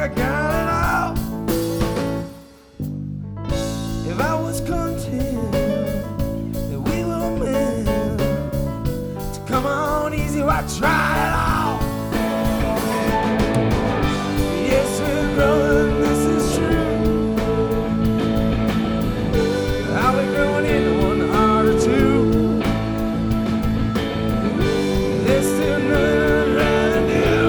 I got it all. If I was content that we were meant to come on easy, I try